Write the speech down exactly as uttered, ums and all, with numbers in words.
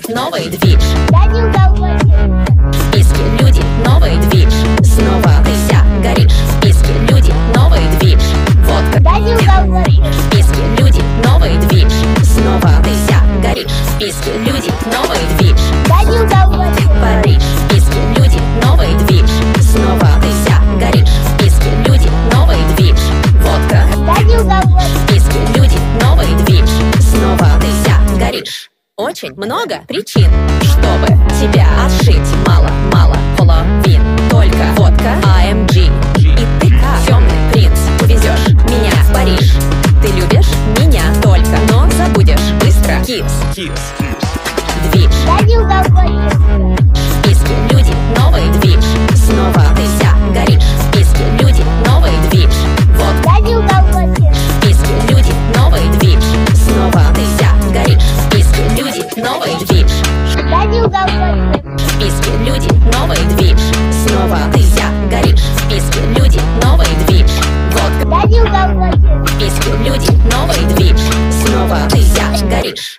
новый движ. Я не уговорил. В списке люди, новый движ. Снова ты вся горишь. В списке люди, новый движ. Водка, Я не уговорил. в списке люди, новый движ. Снова ты вся горишь. В списке люди, новый движ. Я не уговорил. Париж. В списке люди, новый движ. Снова ты вся горишь. В списке люди, новый движ. Водка, Я не уговорил. в списке люди, новый движ. Снова ты вся горишь. Очень много причин, чтобы тебя отшить. Мало-мало половин, только водка, а эм джи. И ты как темный принц, увезешь меня в Париж. Ты любишь меня только, но забудешь быстро. Кис, движ. Я не уговорил. В списке люди, новый движ. Снова ты вся горишь. В списке люди, новый движ. Водка, Я не уговорил. в списке люди, новый движ. Снова ты вся горишь. В списке люди, новый движ. Я не уговорил. В списке люди, новый движ. Снова ты вся горишь. В списке люди, новый движ. Водка, Я не уговорил. в списке люди, новый движ. Снова ты вся горишь.